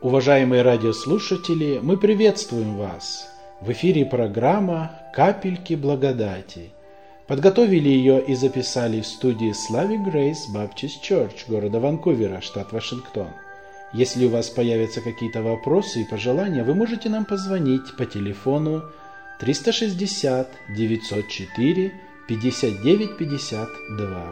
Уважаемые радиослушатели, мы приветствуем вас! В эфире программа «Капельки благодати». Подготовили ее и записали в студии Slavic Grace Baptist Church города Ванкувера, штат Вашингтон. Если у вас появятся какие-то вопросы и пожелания, вы можете нам позвонить по телефону 360 904 59 52.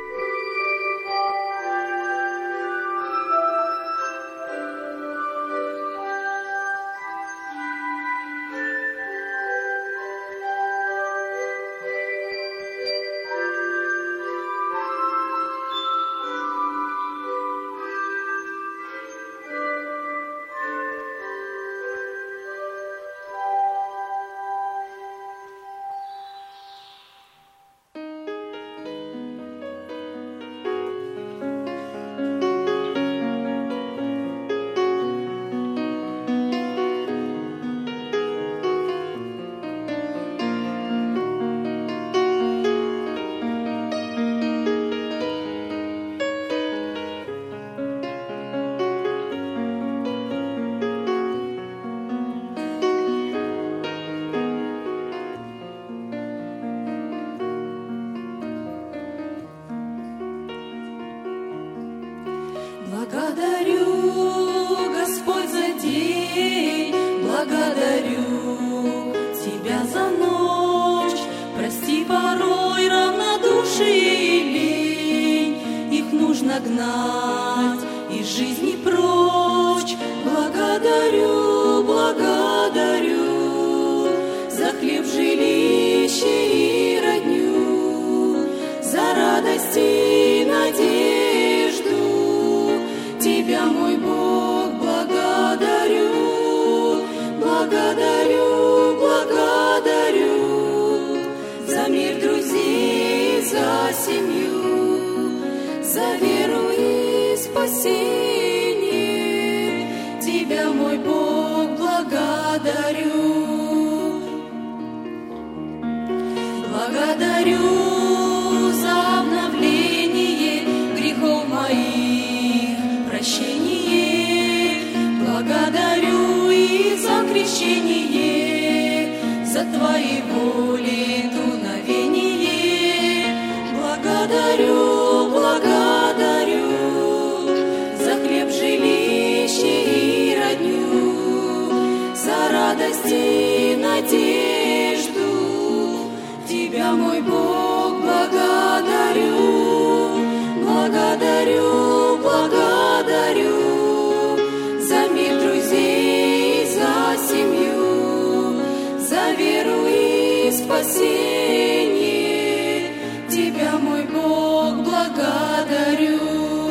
Благодарю, Господь, за день, благодарю Тебя за ночь. Прости порой равнодушие и лень, их нужно гнать из жизни прочь. Благодарю, благодарю за хлеб в жилище и родню, за радость и надежду. Тебя, мой Бог, благодарю, благодарю, благодарю за мир друзей, за семью, за веру и спасение. Тебя, мой Бог, благодарю, благодарю за обновление грехов моих, прощение, благодарю и за крещение, за Твои воли дуновение. Благодарю, благодарю за хлеб в жилище и родню, за радость и надежду. Тебя, мой Бог, благодарю, благодарю, благодарю за мир друзей, за семью, за веру и спасение. Тебя, мой Бог, благодарю.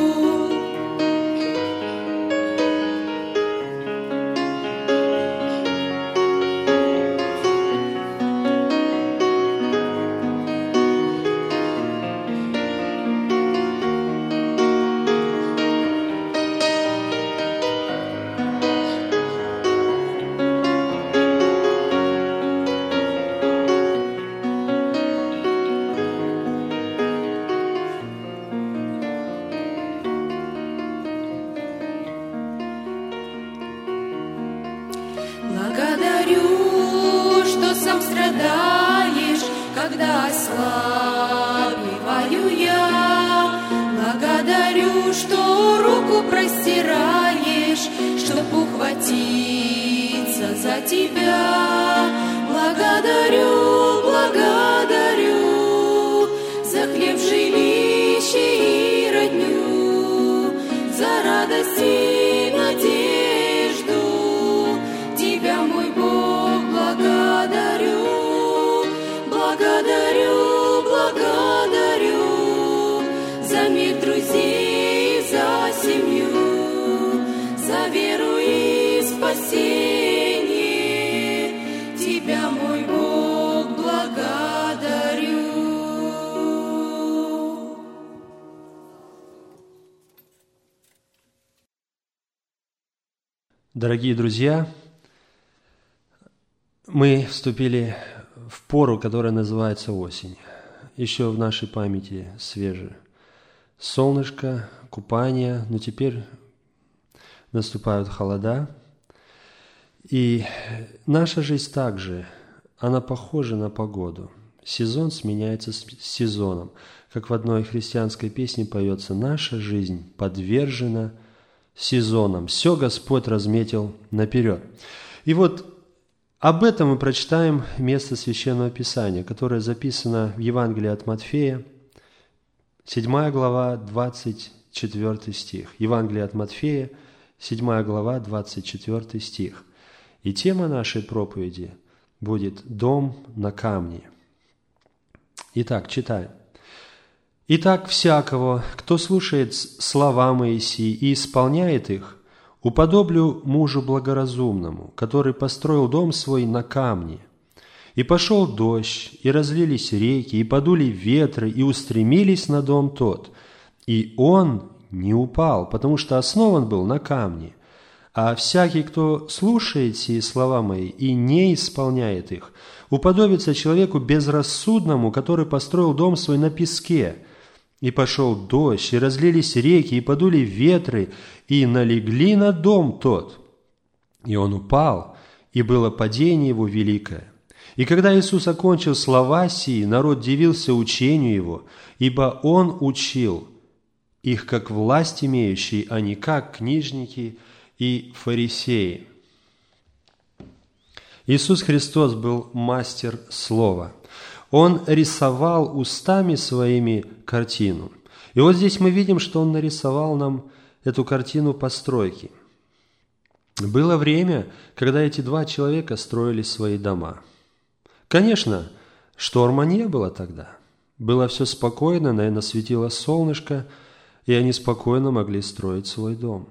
Благодарю, что сам страдаешь, когда ослабеваю я. Благодарю, что руку простираешь, чтоб ухватиться за Тебя. Благодарю, благодарю за хлеб в жилище и родню, за радость и надежду. Тебя, мой Бог, благодарю, благодарю, благодарю за мир друзей, за семью, за веру и спасение. Тебя, мой Бог, благодарю. Дорогие друзья, мы вступили в пору, которая называется осень. Еще в нашей памяти свеже солнышко, купание, но теперь наступают холода. И наша жизнь также, она похожа на погоду. Сезон сменяется с сезоном. Как в одной христианской песне поется: «Наша жизнь подвержена сезонам. Все Господь разметил наперед». И вот об этом мы прочитаем место Священного Писания, которое записано в Евангелии от Матфея, 7 глава, 24 стих. Евангелие от Матфея, 7 глава, 24 стих. И тема нашей проповеди будет «Дом на камне». Итак, читаем. «Итак, всякого, кто слушает слова Моисии и исполняет их, уподоблю мужу благоразумному, который построил дом свой на камне. И пошел дождь, и разлились реки, и подули ветры, и устремились на дом тот. И он не упал, потому что основан был на камне. А всякий, кто слушает сии слова мои и не исполняет их, уподобится человеку безрассудному, который построил дом свой на песке. И пошел дождь, и разлились реки, и подули ветры, и налегли на дом тот. И он упал, и было падение его великое. И когда Иисус окончил слова сии, народ дивился учению его, ибо он учил их как власть имеющий, а не как книжники и фарисеи». Иисус Христос был мастер слова. Он рисовал устами своими картину. И вот здесь мы видим, что Он нарисовал нам эту картину постройки. Было время, когда эти два человека строили свои дома. Конечно, шторма не было тогда. Было все спокойно, наверное, светило солнышко, и они спокойно могли строить свой дом.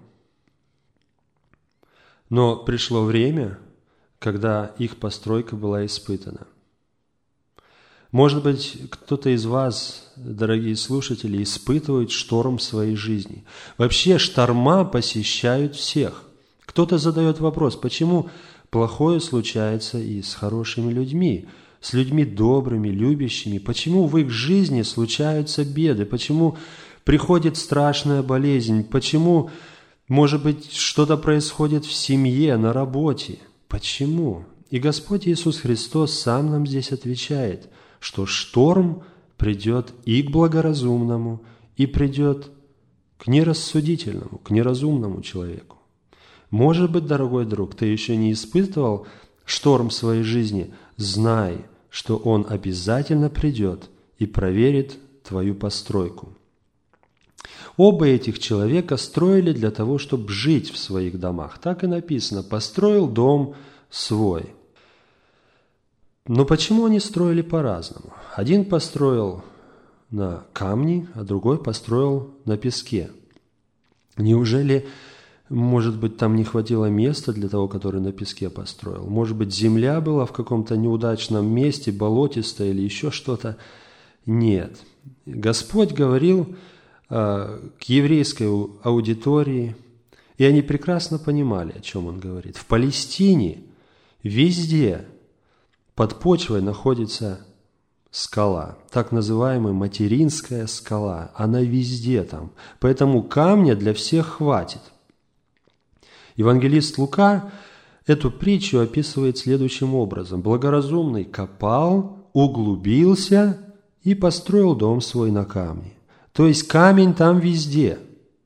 Но пришло время, когда их постройка была испытана. Может быть, кто-то из вас, дорогие слушатели, испытывает шторм в своей жизни. Вообще, шторма посещают всех. Кто-то задает вопрос, почему плохое случается и с хорошими людьми, с людьми добрыми, любящими? Почему в их жизни случаются беды? Почему приходит страшная болезнь? Почему, может быть, что-то происходит в семье, на работе? Почему? И Господь Иисус Христос сам нам здесь отвечает, что шторм придет и к благоразумному, и придет к нерассудительному, к неразумному человеку. Может быть, дорогой друг, ты еще не испытывал шторм в своей жизни, знай, что он обязательно придет и проверит твою постройку. Оба этих человека строили для того, чтобы жить в своих домах. Так и написано: «Построил дом свой». Но почему они строили по-разному? Один построил на камне, а другой построил на песке. Неужели, может быть, там не хватило места для того, который на песке построил? Может быть, земля была в каком-то неудачном месте, болотистая или еще что-то? Нет. Господь говорил к еврейской аудитории, и они прекрасно понимали, о чем Он говорит. В Палестине везде под почвой находится скала, так называемая материнская скала. Она везде там, поэтому камня для всех хватит. Евангелист Лука эту притчу описывает следующим образом. Благоразумный копал, углубился и построил дом свой на камне. То есть камень там везде.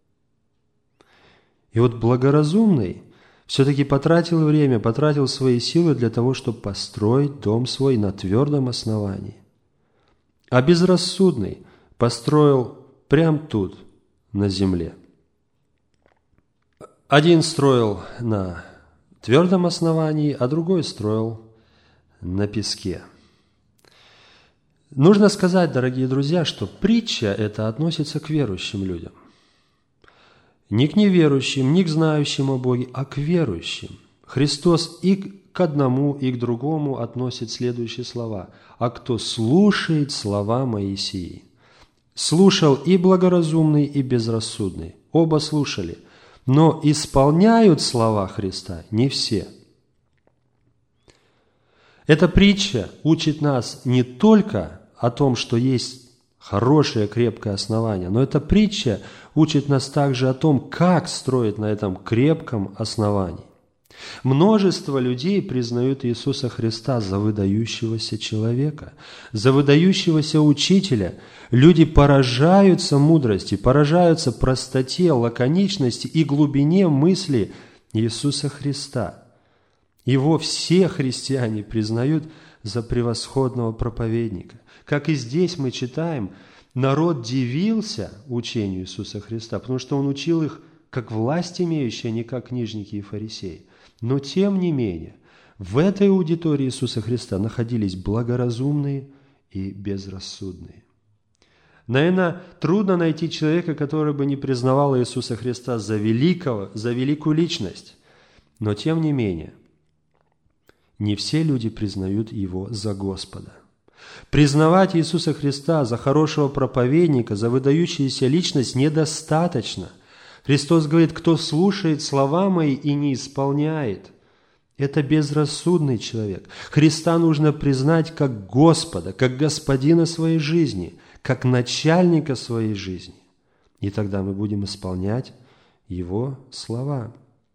И вот благоразумный все-таки потратил время, потратил свои силы для того, чтобы построить дом свой на твердом основании. А безрассудный построил прямо тут, на земле. Один строил на твердом основании, а другой строил на песке. Нужно сказать, дорогие друзья, что притча эта относится к верующим людям. Не к неверующим, не к знающим о Боге, а к верующим. Христос и к одному, и к другому относит следующие слова. «А кто слушает слова Моисии». Слушал и благоразумный, и безрассудный. Оба слушали. Но исполняют слова Христа не все. Эта притча учит нас не только о том, что есть хорошее, крепкое основание. Но эта притча учит нас также о том, как строить на этом крепком основании. Множество людей признают Иисуса Христа за выдающегося человека, за выдающегося учителя. Люди поражаются мудрости, поражаются простоте, лаконичности и глубине мысли Иисуса Христа. Его все христиане признают за превосходного проповедника. Как и здесь мы читаем, народ дивился учению Иисуса Христа, потому что Он учил их как власть имеющие, а не как книжники и фарисеи. Но тем не менее, в этой аудитории Иисуса Христа находились благоразумные и безрассудные. Наверное, трудно найти человека, который бы не признавал Иисуса Христа за великую личность. Но тем не менее, не все люди признают Его за Господа. Признавать Иисуса Христа за хорошего проповедника, за выдающуюся личность недостаточно. Христос говорит, кто слушает слова мои и не исполняет, это безрассудный человек. Христа нужно признать как Господа, как Господина своей жизни, как начальника своей жизни. И тогда мы будем исполнять Его слова.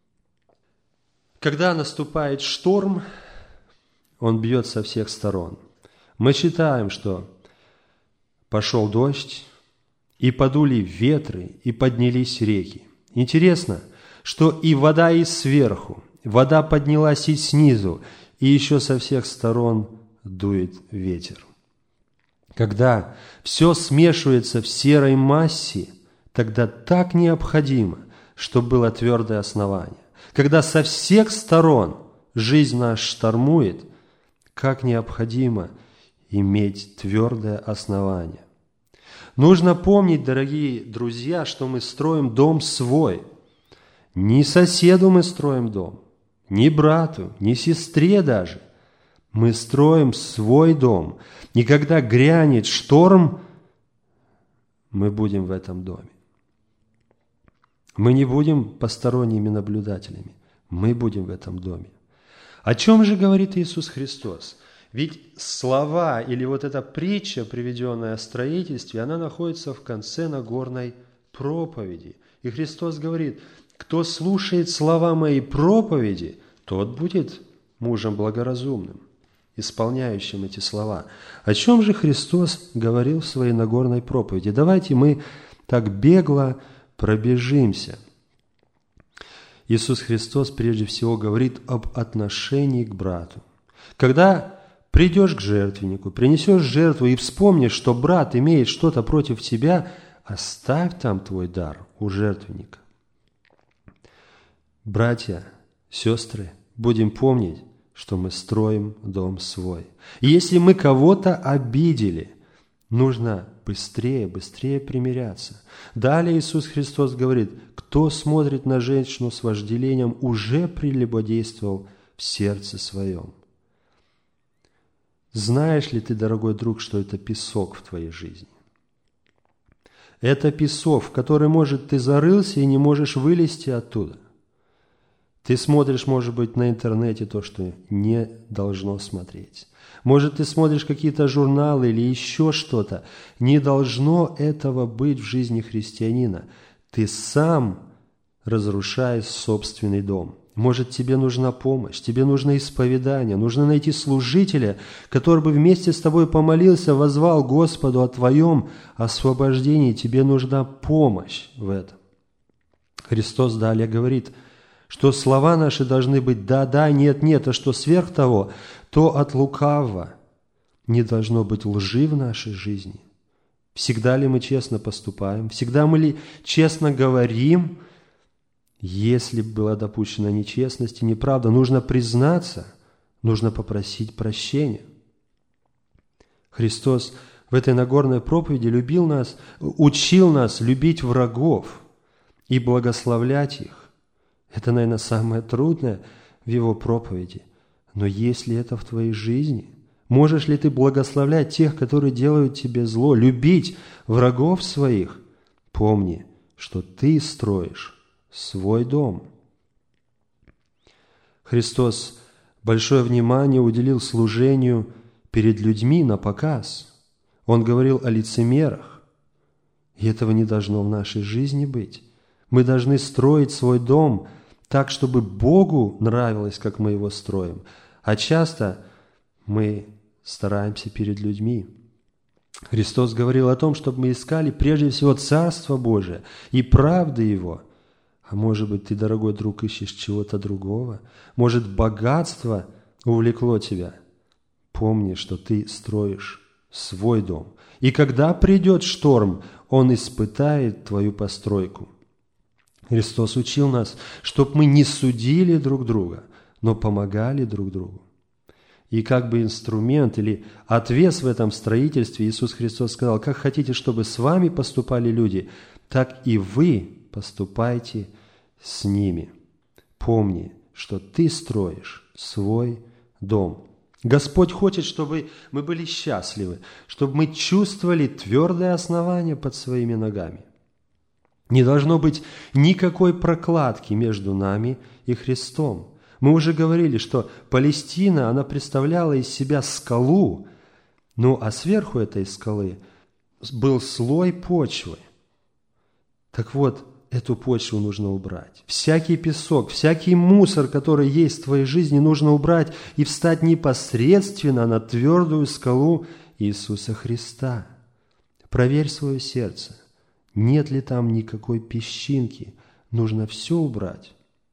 Когда наступает шторм, он бьет со всех сторон. Мы читаем, что пошел дождь, и подули ветры, и поднялись реки. Интересно, что и вода и сверху, вода поднялась и снизу, и еще со всех сторон дует ветер. Когда все смешивается в серой массе, тогда так необходимо, чтобы было твердое основание. Когда со всех сторон жизнь наша штормует, как необходимо иметь твердое основание. Нужно помнить, дорогие друзья, что мы строим дом свой. Не соседу мы строим дом, не брату, не сестре даже. Мы строим свой дом. И когда грянет шторм, мы будем в этом доме. Мы не будем посторонними наблюдателями. Мы будем в этом доме. О чем же говорит Иисус Христос? Ведь слова или вот эта притча, приведенная о строительстве, она находится в конце Нагорной проповеди. И Христос говорит, кто слушает слова моей проповеди, тот будет мужем благоразумным, исполняющим эти слова. О чем же Христос говорил в своей Нагорной проповеди? Давайте мы так бегло пробежимся. Иисус Христос прежде всего говорит об отношении к брату. Когда придешь к жертвеннику, принесешь жертву и вспомнишь, что брат имеет что-то против тебя, оставь там твой дар у жертвенника. Братья, сестры, будем помнить, что мы строим дом свой. И если мы кого-то обидели, нужно быстрее примиряться. Далее Иисус Христос говорит, кто смотрит на женщину с вожделением, уже прелюбодействовал в сердце своем. Знаешь ли ты, дорогой друг, что это песок в твоей жизни? Это песок, в который, может, ты зарылся и не можешь вылезти оттуда. Ты смотришь, может быть, на интернете то, что не должно смотреть. Может, ты смотришь какие-то журналы или еще что-то. Не должно этого быть в жизни христианина. Ты сам разрушаешь собственный дом. Может, тебе нужна помощь, тебе нужно исповедание, нужно найти служителя, который бы вместе с тобой помолился, воззвал Господу о твоем освобождении. Тебе нужна помощь в этом. Христос далее говорит, что слова наши должны быть «да-да», «нет-нет», а что сверх того, то от лукавого. Не должно быть лжи в нашей жизни. Всегда ли мы честно поступаем? Всегда мы ли честно говорим? Если была допущена нечестность и неправда, нужно признаться, нужно попросить прощения. Христос в этой Нагорной проповеди учил нас любить врагов и благословлять их. Это, наверное, самое трудное в Его проповеди. Но есть ли это в твоей жизни? Можешь ли ты благословлять тех, которые делают тебе зло, любить врагов своих? Помни, что ты строишь свой дом. Христос большое внимание уделил служению перед людьми на показ. Он говорил о лицемерах. И этого не должно в нашей жизни быть. Мы должны строить свой дом так, чтобы Богу нравилось, как мы его строим. А часто мы стараемся перед людьми. Христос говорил о том, чтобы мы искали прежде всего Царство Божие и правды Его. А может быть, ты, дорогой друг, ищешь чего-то другого? Может, богатство увлекло тебя? Помни, что ты строишь свой дом. И когда придет шторм, он испытает твою постройку. Христос учил нас, чтобы мы не судили друг друга, но помогали друг другу. И как бы инструмент или отвес в этом строительстве Иисус Христос сказал: как хотите, чтобы с вами поступали люди, так и вы поступайте с ними. Помни, что ты строишь свой дом. Господь хочет, чтобы мы были счастливы, чтобы мы чувствовали твердое основание под своими ногами. Не должно быть никакой прокладки между нами и Христом. Мы уже говорили, что Палестина, она представляла из себя скалу, ну а сверху этой скалы был слой почвы. Так вот, эту почву нужно убрать. Всякий песок, всякий мусор, который есть в твоей жизни, нужно убрать и встать непосредственно на твердую скалу Иисуса Христа. Проверь свое сердце. Нет ли там никакой песчинки? Нужно все убрать.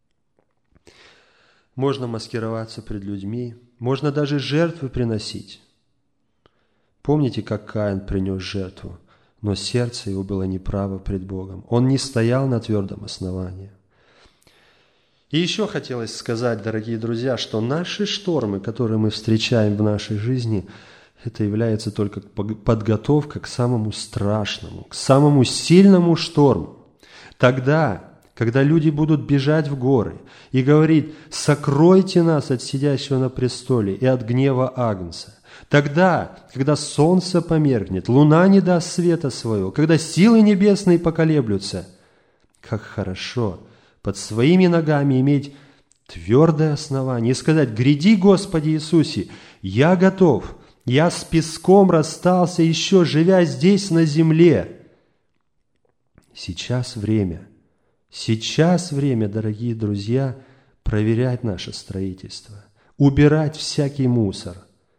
Можно маскироваться пред людьми, можно даже жертвы приносить. Помните, как Каин принес жертву, но сердце его было неправо пред Богом. Он не стоял на твердом основании. И еще хотелось сказать, дорогие друзья, что наши штормы, которые мы встречаем в нашей жизни, это является только подготовка к самому страшному, к самому сильному шторму. Тогда, когда люди будут бежать в горы и говорить: «Сокройте нас от сидящего на престоле и от гнева Агнца». Тогда, когда солнце померкнет, луна не даст света своего, когда силы небесные поколеблются, как хорошо под своими ногами иметь твердое основание и сказать: «Гряди, Господи Иисусе, я готов, я с песком расстался, еще живя здесь на земле». Сейчас время, дорогие друзья, проверять наше строительство, убирать всякий мусор.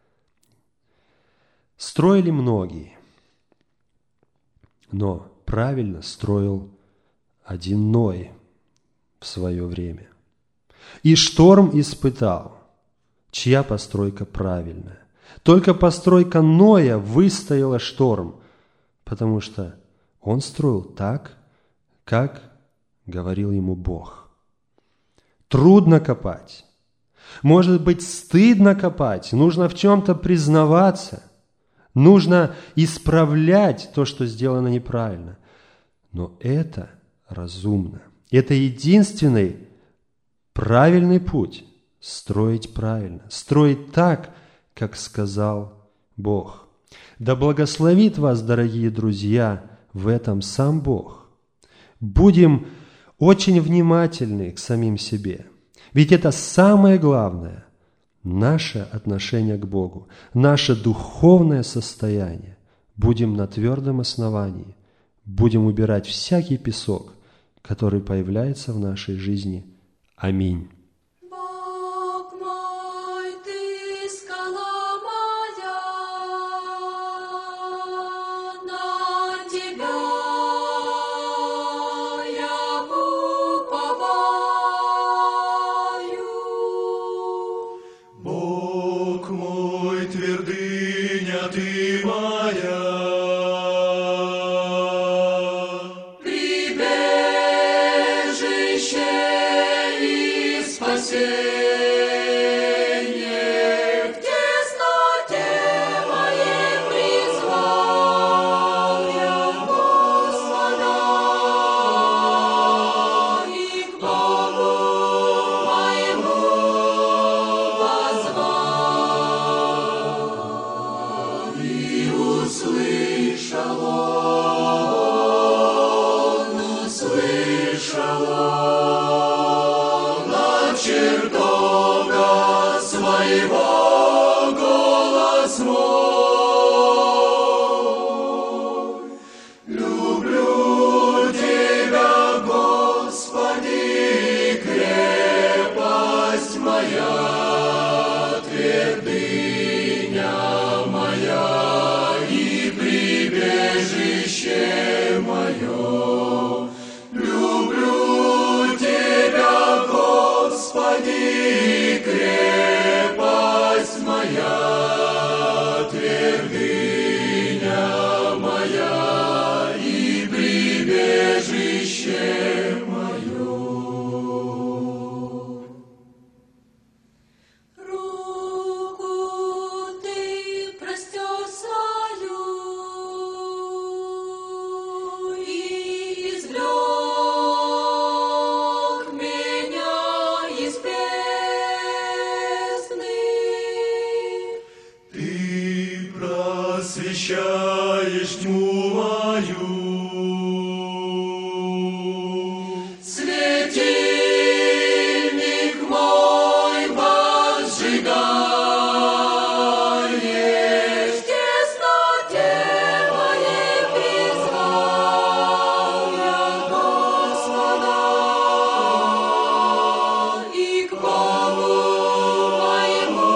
Строили многие, но правильно строил один Ной в свое время. И шторм испытал, чья постройка правильная. Только постройка Ноя выстояла шторм, потому что он строил так, как говорил ему Бог. Трудно копать. Может быть, стыдно копать. Нужно в чем-то признаваться. Нужно исправлять то, что сделано неправильно. Но это разумно. Это единственный правильный путь – строить правильно. Строить так, как сказал Бог. Да благословит вас, дорогие друзья, в этом сам Бог. Будем очень внимательны к самим себе. Ведь это самое главное – наше отношение к Богу, наше духовное состояние. Будем на твердом основании, будем убирать всякий песок, который появляется в нашей жизни. Аминь. Бог мой, ты скала моя, на тебя я уповаю. Бог мой, твердыня ты моя, Прибежище и спасение, в тесноте моей призвал я Господа, и к Богу моему возвал. И услышал он от чертога своего голос мой. освещаешь тьму мою. Светильник мой возжигаешь, в тесноте моей призвал я Господа, и к Богу моему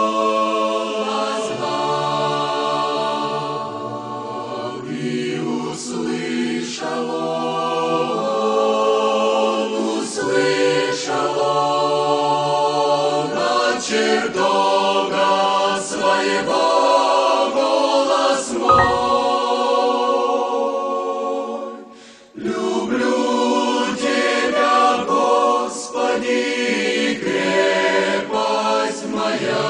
возвал, и услышал он от чертога своего голос мой. Люблю Тебя, Господи, крепость моя,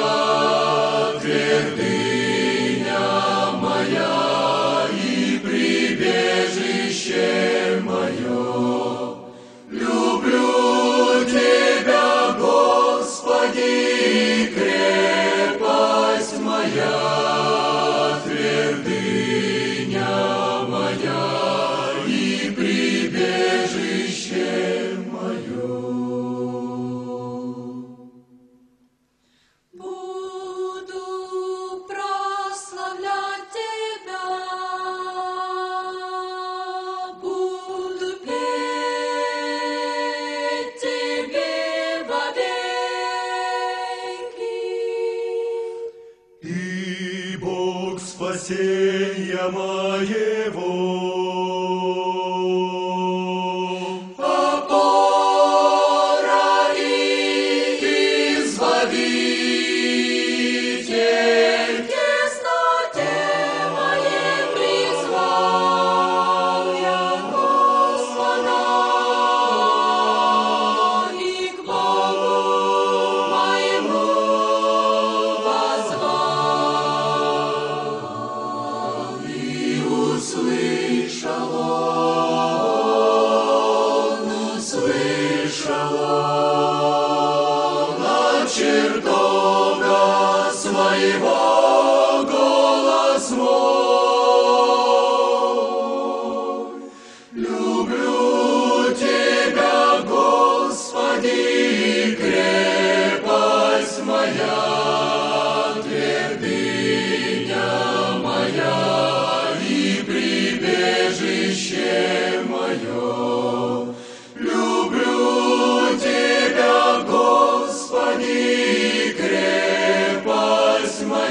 твердыня моя и прибежище мое. Люблю Тебя, Господи, крепость моя, твердыня моя и прибежище мое. Буду прославлять Тебя, буду петь Тебе вовеки. И Бог спасения моего, Опора и избавитель, в тесноте моей призвал я Господа, и к Богу моему возвал, и услышал он от чертога своего голос мой. Люблю Тебя, Господи, крепость моя, твердыня моя и прибежище мое. Люблю Тебя, Господи, крепость моя,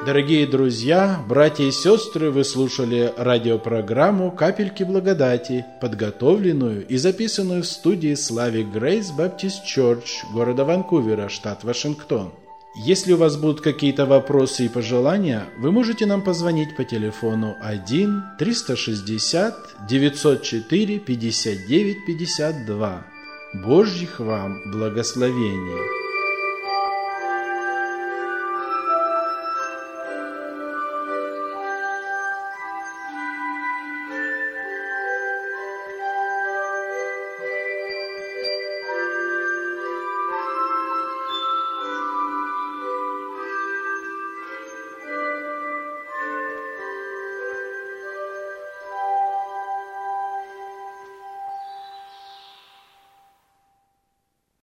Дорогие друзья, братья и сестры, вы слушали радиопрограмму «Капельки благодати», подготовленную и записанную в студии Slavic Grace Baptist Church города Ванкувера, штат Вашингтон. Если у вас будут какие-то вопросы и пожелания, вы можете нам позвонить по телефону 1-360-904-59-52. Божьих вам благословений!